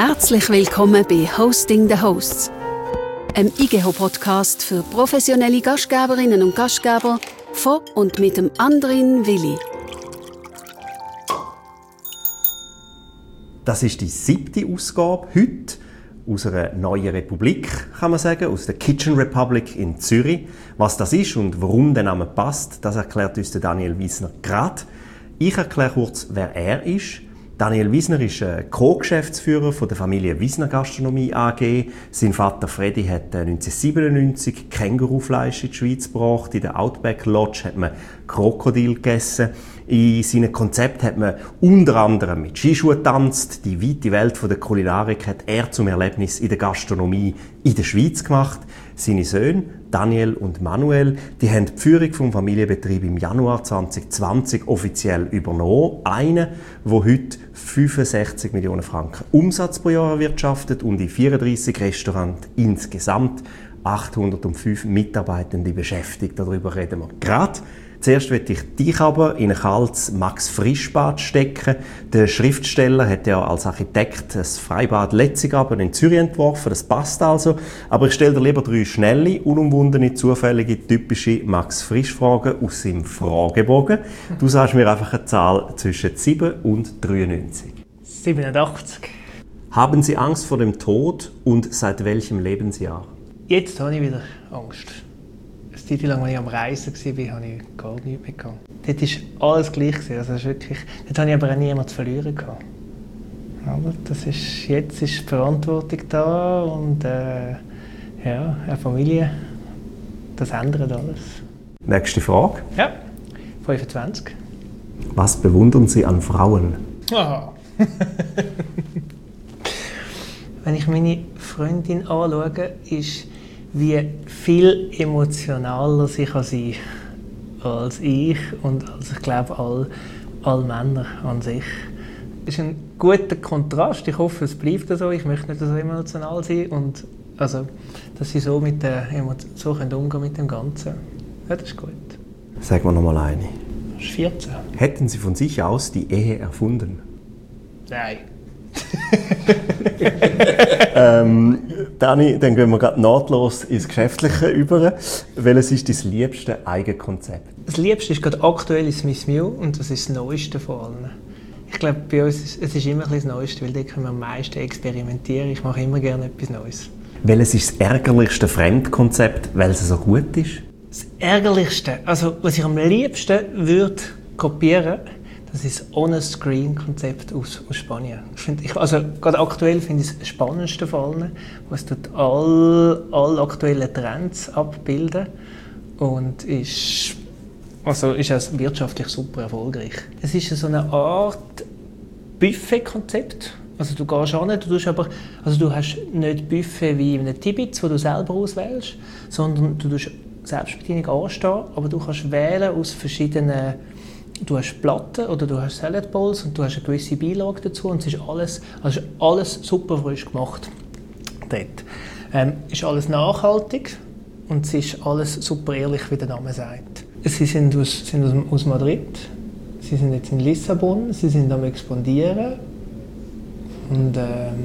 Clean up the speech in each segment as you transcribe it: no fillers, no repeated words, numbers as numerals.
Herzlich willkommen bei Hosting the Hosts, einem IGEHO-Podcast für professionelle Gastgeberinnen und Gastgeber von und mit dem Andrin Willi. Das ist die 7. Ausgabe heute aus einer neuen Republik, kann man sagen, aus der Kitchen Republic in Zürich. Was das ist und warum der Name passt, das erklärt uns der Daniel Wiesner gerade. Ich erkläre kurz, wer er ist. Daniel Wiesner ist Co-Geschäftsführer von der Familie Wiesner Gastronomie AG. Sein Vater Freddy hat 1997 Kängurufleisch in die Schweiz gebracht. In der Outback Lodge hat man Krokodil gegessen. In seinem Konzept hat man unter anderem mit Skischuhen getanzt. Die weite Welt der Kulinarik hat er zum Erlebnis in der Gastronomie in der Schweiz gemacht. Seine Söhne, Daniel und Manuel, die haben die Führung vom Familienbetrieb im Januar 2020 offiziell übernommen. Einer, der heute 65 Millionen Franken Umsatz pro Jahr erwirtschaftet und in 34 Restaurants insgesamt 805 Mitarbeitende beschäftigt. Darüber reden wir gerade. Zuerst möchte ich dich aber in ein kaltes Max-Frisch-Bad stecken. Der Schriftsteller hat ja als Architekt das Freibad Letzigaben in Zürich entworfen, das passt also. Aber ich stelle dir lieber 3 schnelle, unumwundene, zufällige, typische Max-Frisch-Fragen aus seinem Fragebogen. Du sagst mir einfach eine Zahl zwischen 7 und 93. 87. Haben Sie Angst vor dem Tod und seit welchem Lebensjahr? Jetzt habe ich wieder Angst. Eine Zeit lang, als ich am Reisen war, habe ich gar nichts mehr gehabt. Dort war alles gleich. Also wirklich, dort hatte ich aber auch niemanden zu verlieren. Aber jetzt ist die Verantwortung da und eine Familie, das ändert alles. Nächste Frage. Ja, 25. Was bewundern Sie an Frauen? Aha. Wenn ich meine Freundin anschaue, ist wie viel emotionaler sie kann sein als ich und als, ich glaube, alle Männer an sich. Es ist ein guter Kontrast. Ich hoffe, es bleibt so. Ich möchte nicht so emotional sein. Und also, dass sie so so umgehen mit dem Ganzen. Ja, das ist gut. Sagen wir noch mal eine. Das ist 14. Hätten Sie von sich aus die Ehe erfunden? Nein. Dani, dann gehen wir gerade nahtlos ins Geschäftliche über. Welches ist dein liebste Eigenkonzept? Das Liebste ist gerade aktuell Miss Mew und das ist das Neueste von allen. Ich glaube, bei uns es ist immer das Neueste, weil da können wir am meisten experimentieren. Ich mache immer gerne etwas Neues. Welches ist das ärgerlichste Fremdkonzept, weil es so gut ist? Das Ärgerlichste, also was ich am liebsten würde kopieren, das ist das On-a-Screen-Konzept aus Spanien. Gerade aktuell finde ich es das Spannendste von allen, was alle aktuellen Trends abbilden und ist auch wirtschaftlich super erfolgreich. Es ist so eine Art Buffet-Konzept. Also du gehst an, du hast nicht Buffet wie in einem Tibitz, wo du selber auswählst, sondern du tust Selbstbedienung anstehen, aber du kannst wählen aus verschiedenen. Du hast Platten oder du hast Salad Bowls und du hast eine gewisse Beilage dazu und es ist alles super frisch gemacht dort. Ist alles nachhaltig und es ist alles super ehrlich, wie der Name sagt. Sie sind aus Madrid, sie sind jetzt in Lissabon, sie sind am expandieren und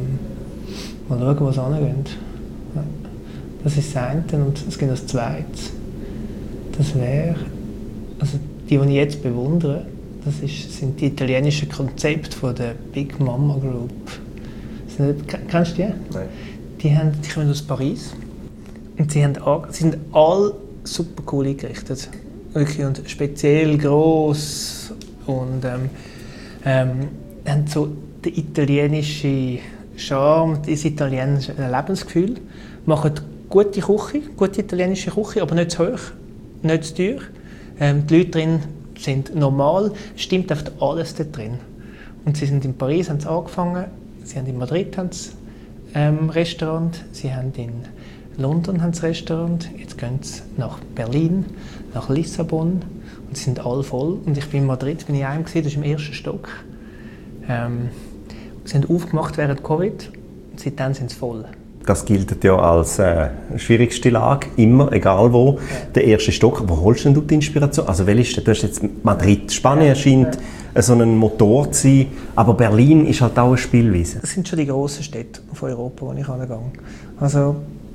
mal schauen, was angeht. Ja. Das ist das eine und es gibt das zweite. Das wäre, die ich jetzt bewundere, sind die italienischen Konzepte von der Big Mama Group. Kennst du die? Nein. Die kommen aus Paris und sie sind alle super cool eingerichtet. Wirklich, und speziell gross und haben so den italienischen Charme, das italienische Lebensgefühl, machen gute italienische Küche, aber nicht zu hoch, nicht zu teuer. Die Leute drin sind normal, es stimmt einfach alles dort drin. Und sie sind in Paris, haben sie angefangen, sie haben in Madrid haben sie, Restaurant, sie haben in London haben sie Restaurant, jetzt gehen sie nach Berlin, nach Lissabon und sie sind alle voll. Und ich bin in Madrid, bin ich einem gesehen, das ist im ersten Stock. Sie haben aufgemacht während Covid und seitdem sind sie voll. Das gilt ja als schwierigste Lage, immer, egal wo. Der erste Stock, wo holst du die Inspiration? Also du hast jetzt Madrid, Spanien scheint so ein Motor zu sein, aber Berlin ist halt auch eine Spielweise. Das sind schon die grossen Städte von Europa, wo ich hingehe. Also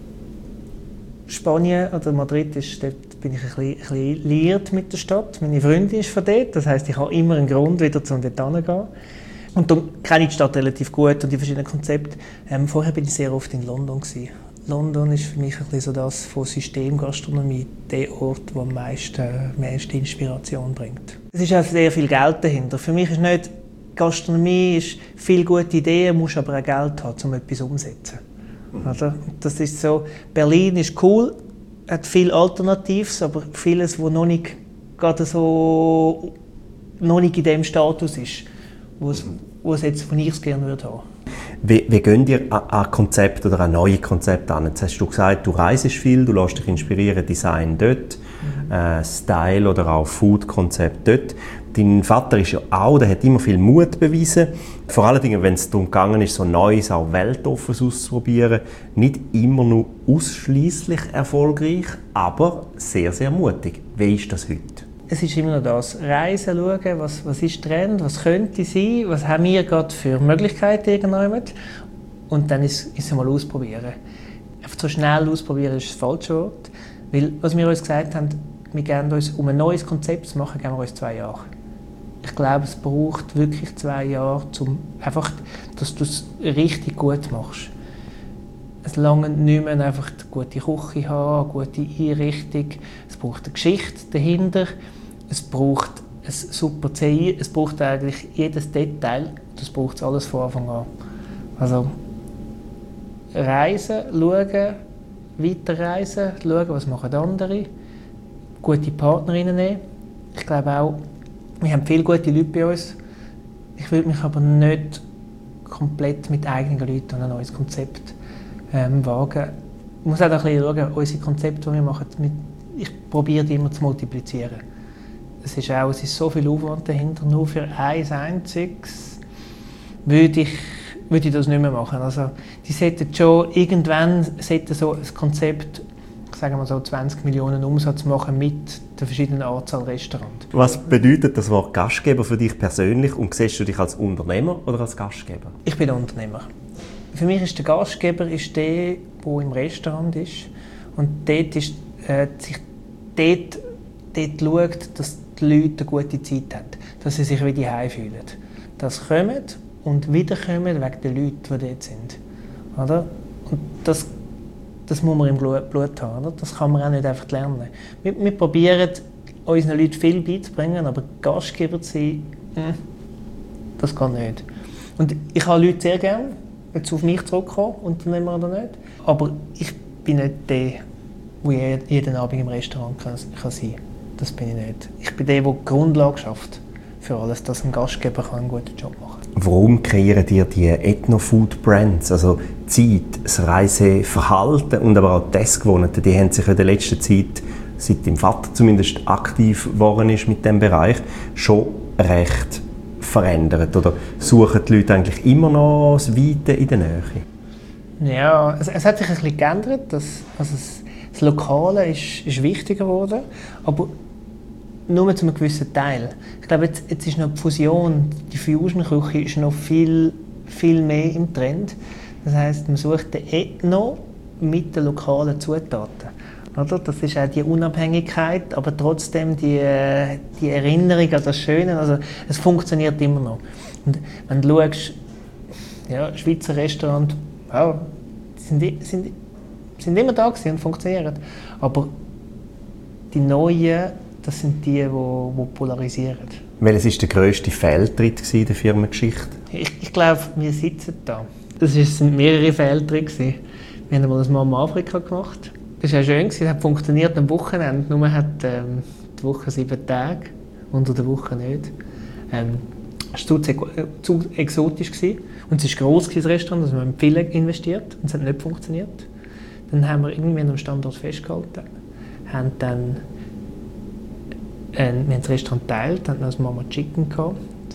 Spanien oder Madrid, dort bin ich ein bisschen liiert mit der Stadt. Meine Freundin ist von dort, das heisst, ich habe immer einen Grund, wieder dort hinzugehen. Und darum kenne ich die Stadt relativ gut und die verschiedenen Konzepte. Vorher bin ich sehr oft in London gewesen. London ist für mich ein bisschen so das von Systemgastronomie, der Ort, der am meiste Inspiration bringt. Es ist auch sehr viel Geld dahinter. Für mich ist nicht, Gastronomie ist viele gute Ideen, musst aber auch Geld haben, um etwas umzusetzen. Also, das ist so, Berlin ist cool, hat viel Alternatives, aber vieles, was noch nicht gerade so noch nicht in dem Status ist, wo es jetzt von ich gerne würde haben. Wie geht ihr an Konzept oder an neue Konzepte an? Jetzt hast du gesagt, du reist viel, du lässt dich inspirieren, Design dort, Style oder auch Food-Konzept dort. Dein Vater ist ja auch, der hat immer viel Mut bewiesen. Vor allen Dingen, wenn es darum gegangen ist, so Neues, auch Weltoffenes auszuprobieren. Nicht immer nur ausschließlich erfolgreich, aber sehr, sehr mutig. Wie ist das heute? Es ist immer noch das. Reisen, schauen, was ist Trend, was könnte sein, was haben wir gerade für Möglichkeiten irgendwann. Und dann ist es mal ausprobieren. Einfach so schnell ausprobieren ist das falsche Wort. Weil, was wir uns gesagt haben, wir geben uns, um ein neues Konzept zu machen, geben wir uns 2 Jahre. Ich glaube, es braucht wirklich 2 Jahre, dass du es richtig gut machst. Es langt nicht mehr einfach eine gute Küche haben, eine gute Einrichtung. Es braucht eine Geschichte dahinter. Es braucht ein super CI. Es braucht eigentlich jedes Detail. Das braucht es alles von Anfang an. Also reisen, schauen, weiterreisen, schauen, was machen andere. Gute Partnerinnen nehmen. Ich glaube auch, wir haben viele gute Leute bei uns. Ich würde mich aber nicht komplett mit eigenen Leuten an ein neues Konzept wagen. Ich muss auch ein bisschen schauen, unsere Konzepte, die wir machen, ich probiere die immer zu multiplizieren. Es ist so viel Aufwand dahinter, nur für ein einziges würde ich das nicht mehr machen. Also, die sollten schon irgendwann so ein Konzept, sagen wir so 20 Millionen Umsatz machen mit der verschiedenen Anzahl Restaurants. Was bedeutet das Wort Gastgeber für dich persönlich und siehst du dich als Unternehmer oder als Gastgeber? Ich bin Unternehmer. Für mich ist der Gastgeber der im Restaurant ist und dort schaut, dass die Leute eine gute Zeit haben, dass sie sich wie zu Hause fühlen. Dass sie kommen und wiederkommen wegen der Leute, die dort sind. Oder? Und das muss man im Blut haben. Oder? Das kann man auch nicht einfach lernen. Wir probieren, unseren Leuten viel beizubringen, aber Gastgeber zu sein, das geht nicht. Und ich habe Leute sehr gerne, jetzt auf mich zurückkommen, Unternehmer oder nicht. Aber ich bin nicht der, der jeden Abend im Restaurant kann sein kann. Das bin ich nicht. Ich bin der die Grundlage schafft für alles, dass ein Gastgeber einen guten Job machen kann. Warum kreieren dir die Ethno-Food-Brands, also Zeit, das Reiseverhalten und aber auch die Essgewohnheiten, die haben sich in der letzten Zeit, seit dein Vater zumindest aktiv geworden ist mit diesem Bereich, schon recht verändert? Oder suchen die Leute eigentlich immer noch das Weite in der Nähe? Ja, es hat sich ein bisschen geändert. Das Lokale ist wichtiger geworden, aber nur zu einem gewissen Teil. Ich glaube, jetzt ist noch die Fusion, die Fusion-Küche ist noch viel, viel mehr im Trend. Das heisst, man sucht den Ethno mit den lokalen Zutaten. Oder? Das ist auch die Unabhängigkeit, aber trotzdem die Erinnerung an das Schöne. Also, es funktioniert immer noch. Und wenn du schaust, ja, Schweizer Restaurants, ja, sind immer da gewesen und funktionieren. Aber die Neuen, das sind die polarisieren. Welches war der grösste Fehltritt in der Firmengeschichte? Ich glaube, wir sitzen da. Das sind mehrere Fehltritte. Wir haben mal ein Mama Afrika gemacht. Das war ja schön, es hat funktioniert am Wochenende. Nur man hat die Woche 7 Tage, unter der Woche nicht. Es war zu exotisch gewesen. Und es war gross, das Restaurant, also wir haben viel investiert und es hat nicht funktioniert. Dann haben wir irgendwie an einem Standort festgehalten, wir haben das Restaurant geteilt, hatten das Mama Chicken gehabt.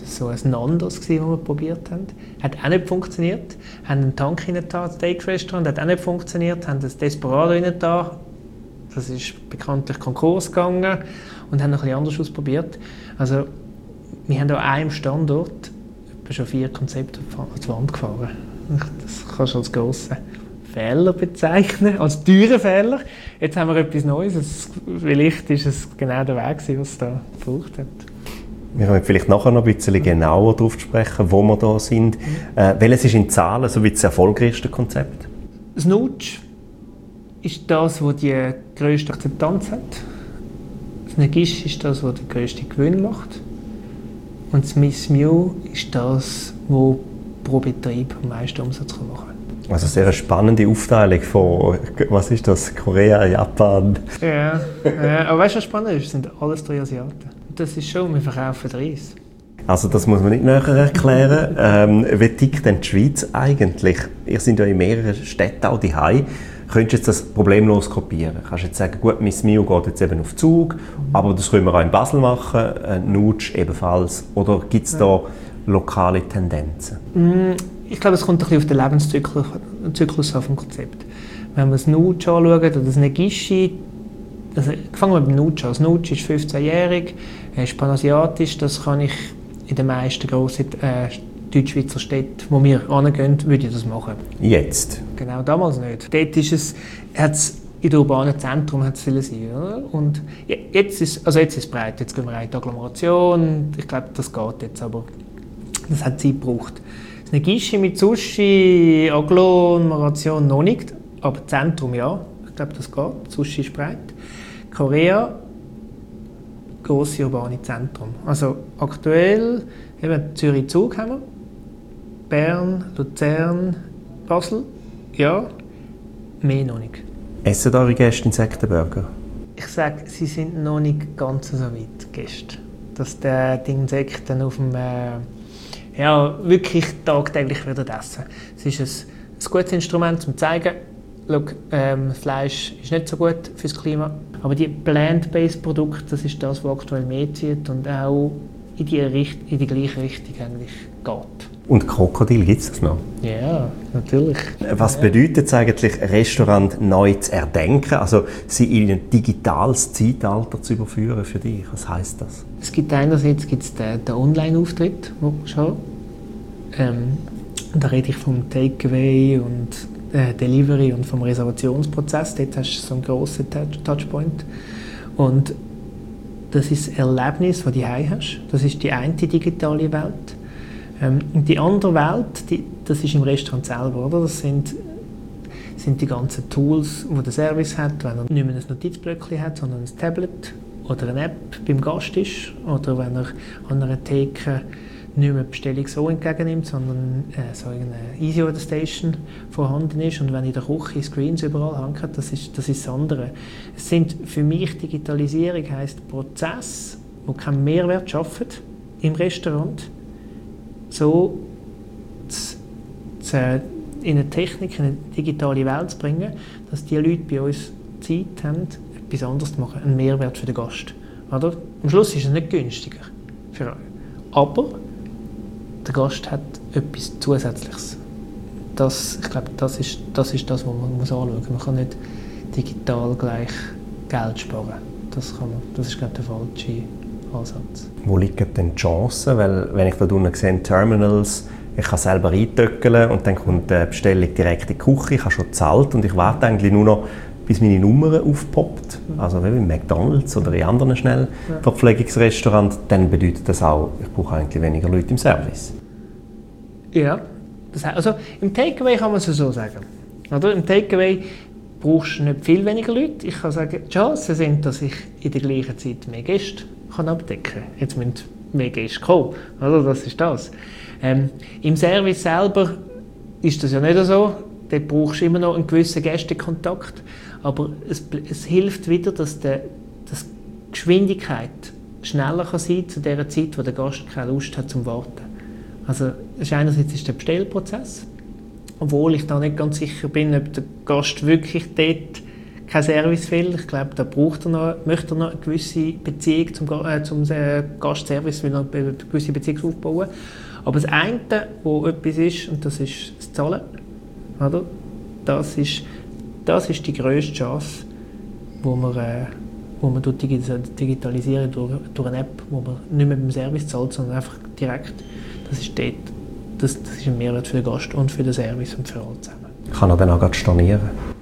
so ein Nandos, das wir probiert haben. Hat auch nicht funktioniert. Haben einen Tank rein da, das Steak-Restaurant, hat auch nicht funktioniert. Haben das Desperado rein da, das ist bekanntlich Konkurs gegangen. Und haben noch ein bisschen anders ausprobiert. Also, wir haben an einem Standort schon 4 Konzepte an die Wand gefahren. Das kannst du als grossen Fehler bezeichnen, als teuren Fehler. Jetzt haben wir etwas Neues. Vielleicht ist es genau der Weg, was es da gebraucht hat. Wir können vielleicht nachher noch ein bisschen genauer darauf sprechen, wo wir da sind. Welches ist in Zahlen so wie das erfolgreichste Konzept? Das Nutsch ist das, das die grösste Akzeptanz hat. Das Negisch ist das, das den grössten Gewinn macht. Und das Miss Mew ist das, das pro Betrieb am meisten Umsatz machen kann. Also sehr eine spannende Aufteilung von, was ist das, Korea, Japan? Ja, aber weißt du, was spannend ist? Das sind alles 3 Asiaten. Und das ist schon, wir verkaufen Reis. Also das muss man nicht näher erklären. Wie tickt denn die Schweiz eigentlich? Ihr seid ja in mehreren Städten auch daheim. Könntest du jetzt das problemlos kopieren? Kannst du jetzt sagen, gut, Miss Mio geht jetzt eben auf Zug, aber das können wir auch in Basel machen, Nutsch ebenfalls. Oder gibt es da lokale Tendenzen? Ich glaube, es kommt ein bisschen auf den Lebenszyklus auf dem Konzept. Wenn wir das Nutsch anschauen oder das Negishi, also fangen wir mit dem Nutsch an. Das Nutsch ist 15-jährig, ist panasiatisch, das kann ich in den meisten grossen Deutschschweizer Städten, wo wir hingehen, würde ich das machen. Jetzt? Genau, damals nicht. Dort ist es, in den urbanen Zentren hat es viele sein. Oder? Und jetzt ist es breit. Jetzt gehen wir in die Agglomeration. Ich glaube, das geht jetzt, aber das hat Zeit gebraucht. Das Negishi mit Sushi, Agglomeration noch nicht, aber Zentrum ja. Ich glaube, das geht. Sushi ist breit. Korea, grosse urbane Zentrum. Also aktuell eben Zürich-Zug haben wir, Bern, Luzern, Basel, ja, mehr noch nicht. Essen eure Gäste Insektenburger? Ich sage, sie sind noch nicht ganz so weit, Gäste. Dass die Insekten auf dem, wirklich tagtäglich essen. Es ist ein gutes Instrument, um zu zeigen, Fleisch ist nicht so gut fürs Klima. Aber die Plant-Based-Produkte, das ist das, was aktuell mehr zieht und auch in die gleiche Richtung eigentlich geht. Und Krokodil, gibt es das noch? Ja, natürlich. Was bedeutet es eigentlich, Restaurant neu zu erdenken? Also sie in ein digitales Zeitalter zu überführen für dich? Was heisst das? Es gibt einerseits den Online-Auftritt, den wir schon da rede ich vom Takeaway und Delivery und vom Reservationsprozess. Dort hast du so einen grossen Touchpoint. Und das ist das Erlebnis, das du daheim hast. Das ist die eine digitale Welt. Und die andere Welt, das ist im Restaurant selber. Oder? Das sind die ganzen Tools, die der Service hat, wenn er nicht mehr ein Notizblöckchen hat, sondern ein Tablet oder eine App beim Gast ist. Oder wenn er an einer Theke nicht mehr die Bestellung so entgegennimmt, sondern so eine Easy-Order-Station vorhanden ist. Und wenn in der Küche Screens überall hängen, das ist das andere. Es sind für mich Digitalisierung heisst Prozess, wo keinen Mehrwert schaffen im Restaurant, so in eine Technik, in eine digitale Welt zu bringen, dass die Leute bei uns Zeit haben, etwas anderes zu machen, einen Mehrwert für den Gast. Oder? Am Schluss ist es nicht günstiger für euch. Aber der Gast hat etwas Zusätzliches. Ich glaube, das ist das, was man anschauen muss. Man kann nicht digital gleich Geld sparen. Das ist, glaube ich, der falsche Ansatz. Wo liegen denn die Chancen? Weil, wenn ich da unten sehe, Terminals, ich kann selber eintöckeln und dann kommt die Bestellung direkt in die Küche, ich habe schon gezahlt und ich warte eigentlich nur noch, bis meine Nummer aufpoppt. Also wie bei McDonald's oder in anderen Schnellverpflegungsrestaurants, dann bedeutet das auch, ich brauche eigentlich weniger Leute im Service. Ja, also im Takeaway kann man es so sagen. Oder? Im Takeaway brauchst du nicht viel weniger Leute. Ich kann sagen, die Chancen sind, dass ich in der gleichen Zeit mehr Gäste abdecken kann. Jetzt müssen mehr Gäste kommen. Also das ist das. Im Service selber ist das ja nicht so. Dort brauchst du immer noch einen gewissen Gästekontakt. Aber es hilft wieder, dass die Geschwindigkeit schneller kann sein zu der Zeit, wo der Gast keine Lust hat zum Warten. Also einerseits ist der Bestellprozess, obwohl ich da nicht ganz sicher bin, ob der Gast wirklich dort kein Service will. Ich glaube, da möchte er noch eine gewisse Beziehung zum Gastservice, will er eine gewisse Beziehung aufbauen. Aber das eine, wo etwas ist, und das ist das Zahlen, oder? Das ist die grösste Chance, wo man durch Digitalisieren, durch eine App, wo man nicht mehr beim Service zahlt, sondern einfach direkt, das ist dort. Das ist ein Mehrwert für den Gast und für den Service und für alle zusammen. Kann er dann auch stornieren?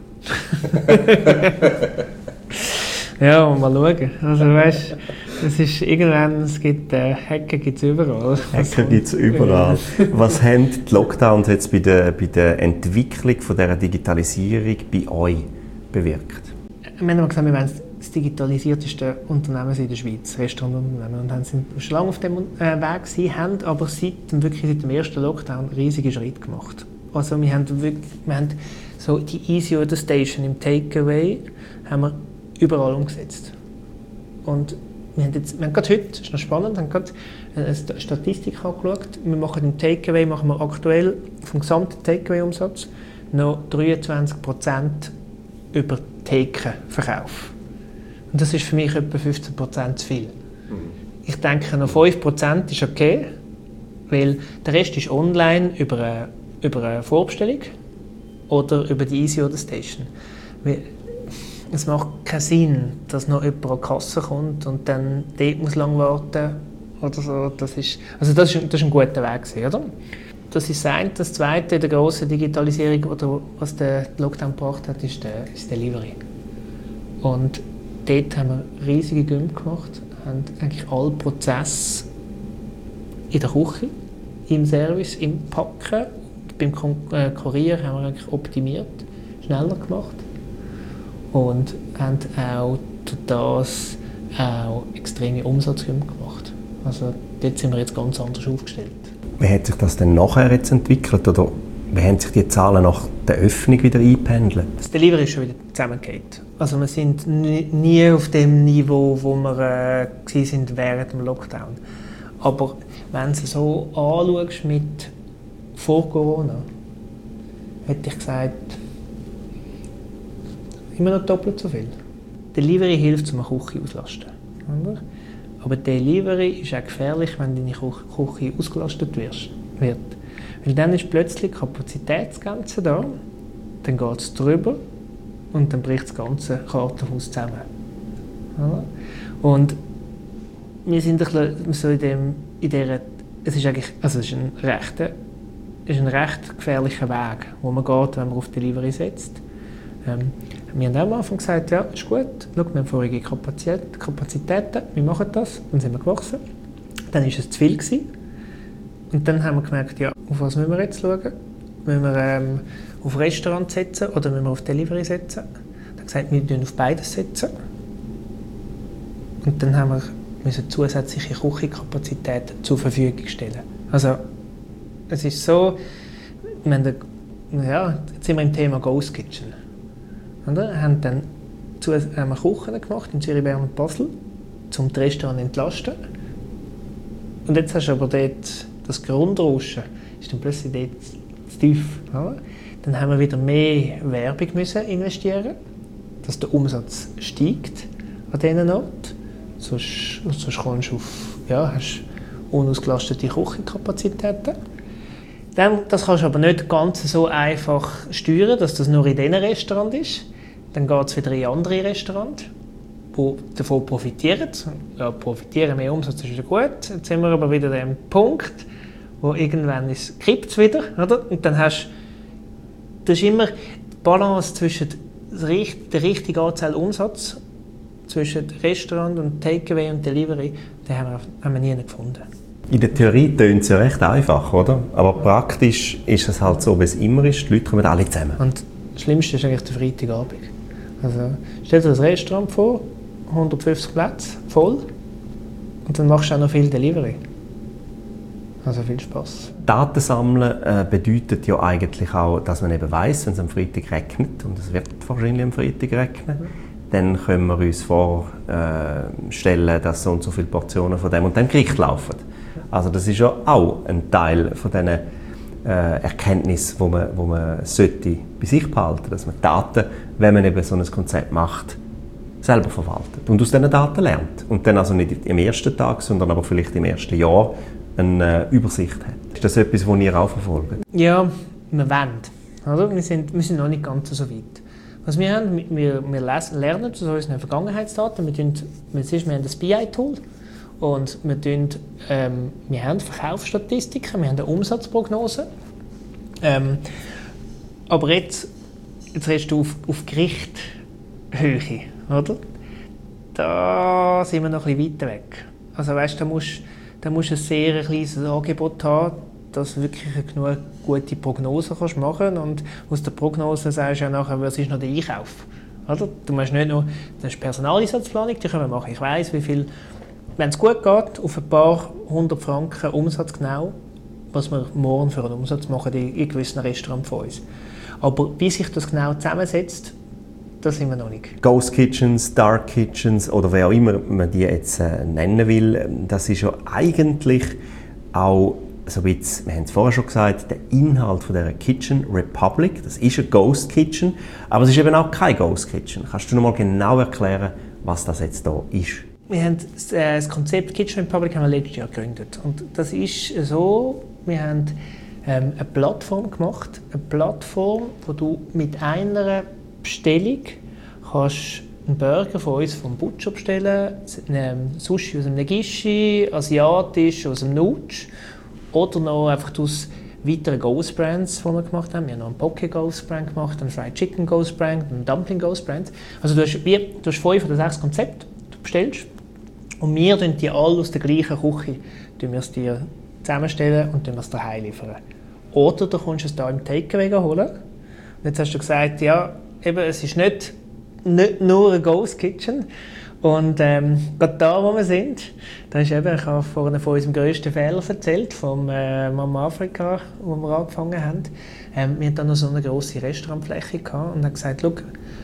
Ja, mal schauen. Also weißt, es gibt Hacken gibt's überall. Hacken gibt es überall. Was haben die Lockdowns jetzt bei der Entwicklung von dieser Digitalisierung bei euch bewirkt? Wir haben gesagt, wir wollen das digitalisierteste Unternehmen in der Schweiz, Restaurantunternehmen. Und sind schon lange auf dem Weg gewesen, haben aber seit dem ersten Lockdown riesige Schritte gemacht. Also wir haben so die Easy Order Station im Takeaway haben wir überall umgesetzt. Und wir haben gerade heute, das ist noch spannend, haben gerade eine Statistik angeschaut. Wir machen im Takeaway aktuell vom gesamten Takeaway-Umsatz noch 23% über Thekenverkauf. Und das ist für mich etwa 15% zu viel. Ich denke, noch 5% ist okay, weil der Rest ist online über eine Vorbestellung oder über die Easy Order Station. Es macht keinen Sinn, dass noch jemand an die Kasse kommt und dann dort muss lang warten oder so. Das ist ein guter Weg gewesen, oder? Das ist das eine. Das zweite, der grossen Digitalisierung, oder was der Lockdown gebracht hat, ist Delivery. Und dort haben wir riesige Gewinne gemacht, haben eigentlich alle Prozesse in der Küche, im Service, im Packen, beim Kurier haben wir eigentlich optimiert, schneller gemacht und haben auch durch das auch extreme Umsatzgewinne gemacht. Also dort sind wir jetzt ganz anders aufgestellt. Wie hat sich das denn nachher jetzt entwickelt oder wie haben sich die Zahlen nach der Öffnung wieder eingependelt? Das Delivery ist schon wieder zusammengegangen. Also wir sind nie auf dem Niveau, wo wir waren während dem Lockdown. Aber wenn du es so anschaust mit vor Corona, hätte ich gesagt, immer noch doppelt so viel. Delivery hilft, um eine Küche auszulasten. Aber Delivery ist auch gefährlich, wenn deine Küche ausgelastet wird. Weil dann ist plötzlich Kapazitätsgrenze da, dann geht es drüber und dann bricht das ganze Kartenhaus zusammen. Und wir sind so es ist ein recht gefährlicher Weg, wo man geht, wenn man auf Delivery setzt. Wir haben am Anfang gesagt, ja, ist gut, schau, wir haben vorige Kapazitäten, wir machen das, dann sind wir gewachsen. Dann war es zu viel gewesen. Und dann haben wir gemerkt, ja, auf was müssen wir jetzt schauen? Müssen wir auf Restaurant setzen oder müssen wir auf Delivery setzen? Dann haben wir gesagt, wir setzen auf beides setzen. Und dann haben wir zusätzliche Küchenkapazitäten zur Verfügung stellen. Also, es ist so, jetzt sind wir im Thema Ghost Kitchen. Wir haben dann Küchen gemacht in Zürich, Bern und Basel, um das Restaurant zu entlasten. Und jetzt hast du aber dort das Grundrauschen, ist dann plötzlich dort zu tief. Ja? Dann haben wir wieder mehr Werbung müssen investieren, dass der Umsatz steigt an diesen Orten. Sonst kommst du hast unausgelastete Küchenkapazitäten. Das kannst du aber nicht ganz so einfach steuern, dass das nur in diesen Restaurants ist. Dann geht es wieder in andere Restaurants, die davon profitieren. Ja, profitieren, mehr Umsatz ist wieder gut. Jetzt sind wir aber wieder an dem Punkt, wo irgendwann kippt es wieder. Oder? Und dann das ist immer die Balance zwischen der richtigen Anzahl Umsatz, zwischen Restaurant und Takeaway und Delivery, den haben wir nie gefunden. In der Theorie tönt es ja recht einfach, oder? Aber praktisch ist es halt so, wie es immer ist. Die Leute kommen alle zusammen. Und das Schlimmste ist eigentlich der Freitagabend. Also, stell dir das Restaurant vor, 150 Plätze, voll. Und dann machst du auch noch viel Delivery. Also viel Spass. Daten sammeln bedeutet ja eigentlich auch, dass man eben weiss, wenn es am Freitag regnet, und es wird wahrscheinlich am Freitag regnen, dann können wir uns vorstellen, dass so und so viele Portionen von dem und dem Gericht laufen. Also das ist ja auch ein Teil von diesen Erkenntnis, wo man sollte bei sich behalten, dass man Daten, wenn man eben so ein Konzept macht, selber verwaltet und aus diesen Daten lernt. Und dann also nicht im ersten Tag, sondern aber vielleicht im ersten Jahr eine Übersicht hat. Ist das etwas, was ihr auch verfolgt? Ja, wir wollen. Also, wir sind noch nicht ganz so weit. Was wir haben, wir lernen aus unseren Vergangenheitsdaten. Wir haben das BI-Tool und wir haben Verkaufsstatistiken, wir haben eine Umsatzprognose. Aber jetzt redest du auf Gerichthöhe, oder? Da sind wir noch ein bisschen weiter weg. Also weißt, da musst du ein sehr kleines Angebot haben, dass du wirklich eine gute Prognose machen kannst. Und aus der Prognose sagst du ja nachher, was ist noch der Einkauf. Oder? Du musst nicht nur, das ist Personaleinsatzplanung, die können wir machen. Ich weiss, wie viel, wenn es gut geht, auf ein paar 100 Franken Umsatz genau, was wir morgen für einen Umsatz machen in gewissen Restaurants von uns. Aber wie sich das genau zusammensetzt, das sind wir noch nicht. Ghost Kitchens, Dark Kitchens oder wer auch immer man die jetzt nennen will, das ist ja eigentlich auch so ein bisschen, wir haben es vorher schon gesagt, der Inhalt von dieser Kitchen Republic, das ist eine Ghost Kitchen, aber es ist eben auch keine Ghost Kitchen. Kannst du noch mal genau erklären, was das jetzt hier ist? Wir haben das Konzept Kitchen Republic haben wir letztes Jahr gegründet. Und das ist so, wir haben eine Plattform gemacht, eine Plattform, wo du mit einer Bestellung kannst einen Burger von uns vom Butcher bestellen, Sushi aus dem Negishi, asiatisch aus dem Nutsch oder noch einfach aus weiteren Ghost Brands, die wir gemacht haben. Wir haben noch einen Poke Ghost Brand gemacht, einen Fried Chicken Ghost Brand, einen Dumpling Ghost Brand. Also du hast 5 oder 6 Konzepte, du bestellst und wir liefern die alle aus der gleichen Küche, wir es dir zusammenstellen und es dir heimliefern. Oder du kannst es da im Takeaway holen. Und jetzt hast du gesagt, ja, eben, es ist nicht nur eine Ghost Kitchen. Und gerade da, wo wir sind, da ist eben, ich habe vorhin von unserem grössten Fehler erzählt, vom Mama Afrika, wo wir angefangen haben. Wir hatten dann noch so eine grosse Restaurantfläche gehabt und haben gesagt, schau,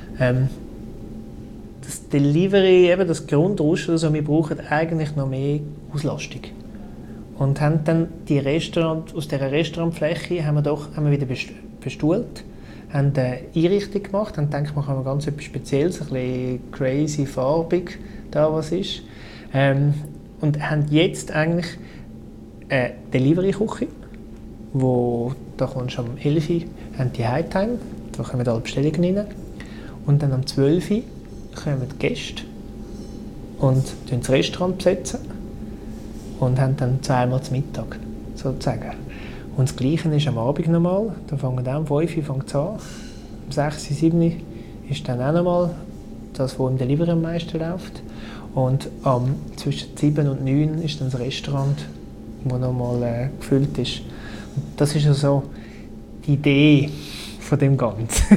das Delivery, eben das Grundrauschen, also wir brauchen eigentlich noch mehr Auslastung. Und haben dann aus dieser Restaurantfläche haben wir wieder bestuhlt, haben eine Einrichtung gemacht und denken, wir haben ganz etwas Spezielles, ein bisschen crazy, farbig, da was ist. Und haben jetzt eigentlich eine Delivery-Küche, wo da kommst du am 11 Uhr, haben die Hightime, da kommen alle Bestellungen rein. Und dann am 12 Uhr kommen die Gäste und das Restaurant besetzen und haben dann zweimal zum Mittag, sozusagen. Und das Gleiche ist am Abend nochmal, da fangen wir an, um 5 Uhr fängt es an, um 6 Uhr, 7 Uhr ist dann auch nochmal das, was im Delivery am meisten läuft. Und zwischen 7 und 9 ist dann das Restaurant, das nochmal gefüllt ist. Und das ist also die Idee von dem Ganzen.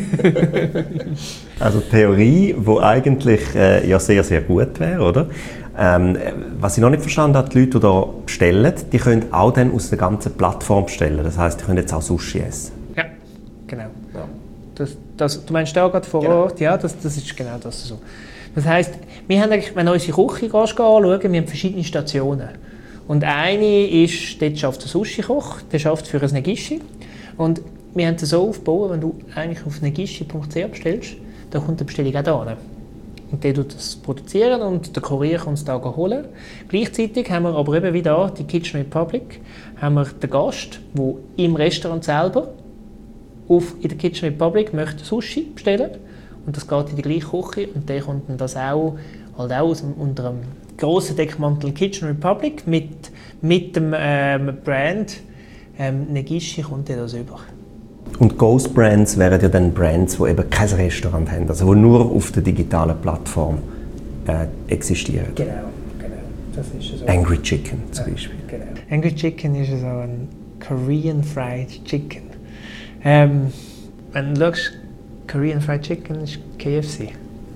Also Theorie, die eigentlich ja sehr, sehr gut wäre, oder? Was ich noch nicht verstanden habe, die Leute, die hier bestellen, die können auch dann aus der ganzen Plattform bestellen. Das heisst, die können jetzt auch Sushi essen. Ja, genau. Ja. Du meinst da gerade vor Ort? Ja, das ist genau das so. Das heisst, wir haben eigentlich, wenn du unsere Küche anschauen, wir haben verschiedene Stationen. Und eine ist, dort arbeitet der Sushi-Koch, der arbeitet für ein Negishi. Und wir haben es so aufgebaut, wenn du eigentlich auf negishi.ch bestellst, dann kommt die Bestellung auch da hin. Und der tut das produzieren und der Kurier kann es da holen. Gleichzeitig haben wir aber eben wieder die Kitchen Republic, haben wir den Gast, der im Restaurant selber in der Kitchen Republic möchte Sushi bestellen und das geht in die gleiche Küche und der kommt dann das auch, halt auch unter einem grossen Deckmantel Kitchen Republic mit dem Brand Negishi kommt der das über. Und Ghost Brands wären ja dann Brands, die eben kein Restaurant haben, also die nur auf der digitalen Plattform existieren. Genau. Das ist so. Angry Chicken zum Beispiel. Genau. Angry Chicken ist so ein Korean Fried Chicken. Wenn du schaust, Korean Fried Chicken ist KFC.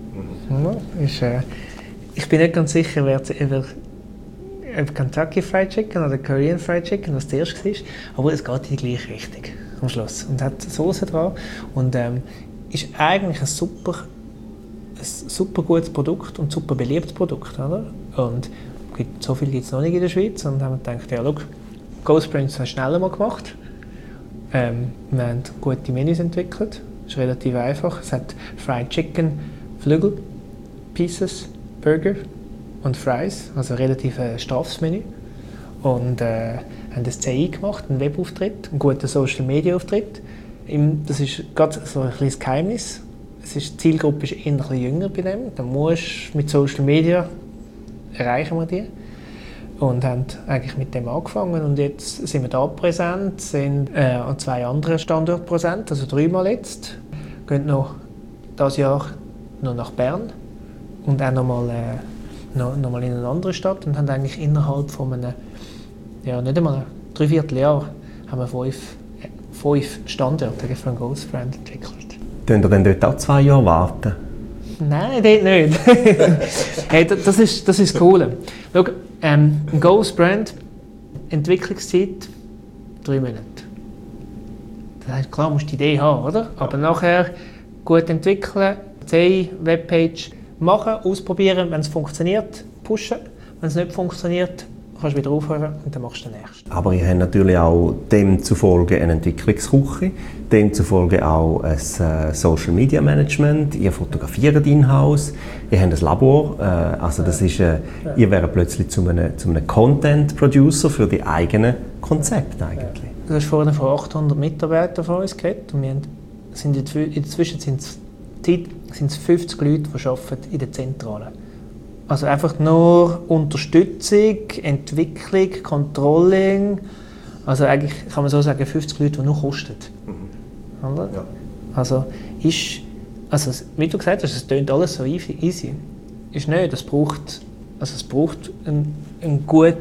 Ich bin nicht ganz sicher, ob Kentucky Fried Chicken oder Korean Fried Chicken was zuerst war, aber es geht in die gleiche Richtung am Schluss und hat Soße dran und ist eigentlich ein super gutes Produkt und super beliebtes Produkt, oder? Und so viel gibt es noch nicht in der Schweiz und haben gedacht, ja, schau, Ghost Brands haben schneller mal gemacht Wir haben gute Menüs entwickelt. Das ist relativ einfach. Es hat Fried Chicken, Flügel, Pieces, Burger und Fries, also ein relativ straffes Menü. Und haben ein CI gemacht, einen Webauftritt, einen guten Social-Media-Auftritt. Das ist gerade so ein kleines Geheimnis. Die Zielgruppe ist eher ein bisschen jünger bei dem. Da musst mit Social Media erreichen wir die. Und haben eigentlich mit dem angefangen. Und jetzt sind wir da präsent, sind an 2 anderen Standorten präsent, also 3-mal jetzt. Gehen noch dieses Jahr noch nach Bern und auch noch mal in eine andere Stadt und haben eigentlich innerhalb von einem, ja, nicht einmal 3/4 Jahr haben wir 5 Standorte für einen Ghost Brand entwickelt. Könnt ihr denn dort auch 2 Jahre warten? Nein, dort nicht. Hey, das ist das Coole. Schau, ein Ghost Brand, Entwicklungszeit 3 Monate. Das heißt, klar musst du die Idee haben, oder? Aber nachher gut entwickeln, Webpage machen, ausprobieren, wenn es funktioniert, pushen. Wenn es nicht funktioniert, kannst du wieder aufhören und dann machst du den nächsten. Aber ihr habt natürlich auch demzufolge eine Entwicklungsküche, demzufolge auch ein Social Media Management, ihr fotografiert in-house, ihr habt ein Labor, also das ist, ihr wäret plötzlich zu einem Content Producer für die eigenen Konzepte eigentlich. Du hast vorhin von 800 Mitarbeitern von uns geredet und in der Zwischenzeit sind es 50 Leute, die arbeiten in der Zentrale. Also einfach nur Unterstützung, Entwicklung, Controlling. Also eigentlich kann man so sagen, 50 Leute, die nur kosten. Ja. Also wie du gesagt hast, es klingt alles so easy. Ist nicht, es braucht einen guten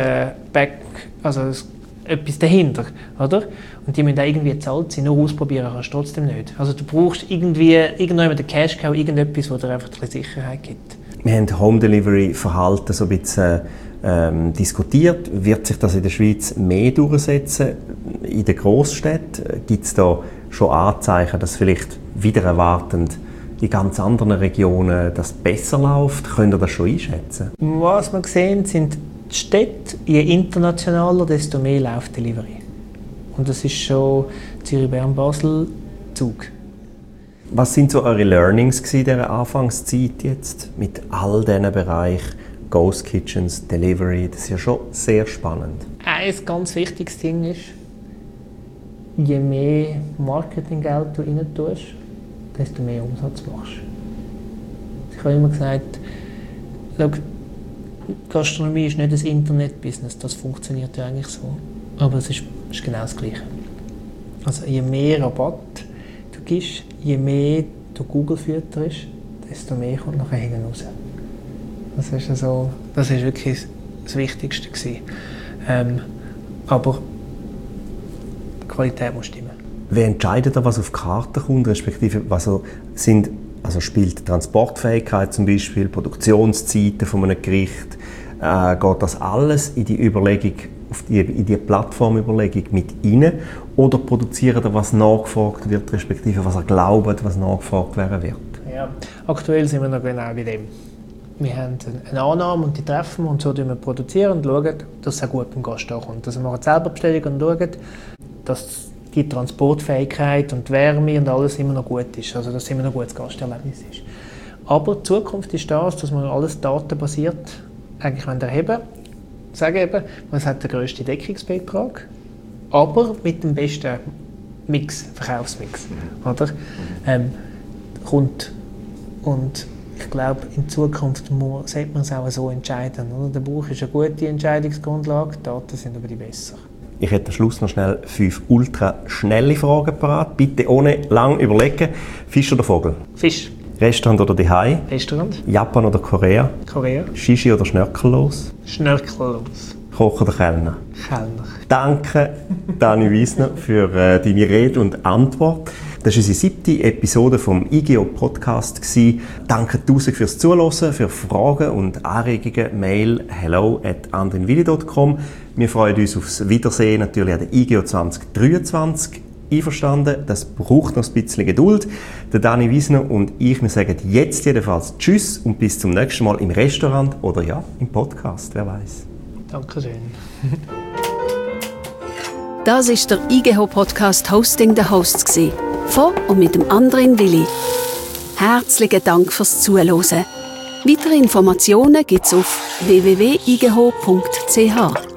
also etwas dahinter, oder? Und die müssen auch irgendwie bezahlt sein, nur ausprobieren kannst du trotzdem nicht. Also du brauchst irgendjemand den Cash Cow, irgendetwas, das dir einfach ein bisschen Sicherheit gibt. Wir haben Home Delivery Verhalten so ein bisschen diskutiert. Wird sich das in der Schweiz mehr durchsetzen? In den Grossstädten gibt es da schon Anzeichen, dass vielleicht wieder erwartend in ganz anderen Regionen das besser läuft? Könnt ihr das schon einschätzen? Was wir sehen, sind die Städte, je internationaler, desto mehr läuft Delivery. Und das ist schon Zürich, Bern, Basel, Zug. Was sind so eure Learnings in dieser Anfangszeit jetzt mit all diesen Bereichen Ghost Kitchens, Delivery? Das ist ja schon sehr spannend. Ein ganz wichtiges Ding ist, je mehr Marketinggeld du rein tust, desto mehr Umsatz machst. Ich habe immer gesagt, Gastronomie ist nicht ein Internet-Business, das funktioniert ja eigentlich so. Aber es ist genau das Gleiche. Also je mehr Rabatt du gibst, je mehr du Google fütterst, desto mehr kommt nachher hinten raus. Das ist wirklich das Wichtigste gewesen. Aber die Qualität muss stimmen. Wer entscheidet da, was auf die Karte kommt, respektive spielt die Transportfähigkeit zum Beispiel, Produktionszeiten von einem Gericht, geht das alles in die Überlegung, in die Plattformüberlegung mit rein, oder produziert er, was nachgefragt wird, respektive was er glaubt, was nachgefragt werden wird? Ja, aktuell sind wir noch genau bei dem. Wir haben eine Annahme und die treffen wir und so produzieren und schauen, dass es auch gut beim Gast ankommt. Also wir machen selber Bestellung und schauen, dass die Transportfähigkeit und die Wärme und alles immer noch gut ist, also dass es immer noch ein gutes Gasterlebnis ist. Aber die Zukunft ist das, dass wir alles datenbasiert eigentlich erheben. Sagen eben, es hat den grössten Deckungsbeitrag, aber mit dem besten Verkaufsmix. Oder? Und ich glaube, in Zukunft sollte man es auch so entscheiden. Oder? Der Buch ist eine gute Entscheidungsgrundlage, die Daten sind aber die besser. Ich hätte am Schluss noch schnell 5 ultra schnelle Fragen parat. Bitte ohne lang überlegen. Fisch oder Vogel? Fisch. Restaurant oder Zuhause? Restaurant. Japan oder Korea? Korea. Shishi oder schnörkellos? Schnörkellos. Koch oder Kellner? Kellner. Danke, Dani Wiesner, für deine Rede und Antwort. Das war unsere 7. Episode vom IGO Podcast. Danke tausend fürs Zuhören, für Fragen und Anregungen. Mail hello@andrinwilli.com. Wir freuen uns aufs Wiedersehen natürlich an der IGO 2023. Einverstanden, das braucht noch ein bisschen Geduld. Der Dani Wiesner und ich, wir sagen jetzt jedenfalls Tschüss und bis zum nächsten Mal im Restaurant oder ja, im Podcast, wer weiß. Dankeschön. Das ist der IGEHO-Podcast «Hosting the Hosts» gewesen. Von und mit dem Andrin Willi. Herzlichen Dank fürs Zuhören. Weitere Informationen gibt es auf www.igeho.ch.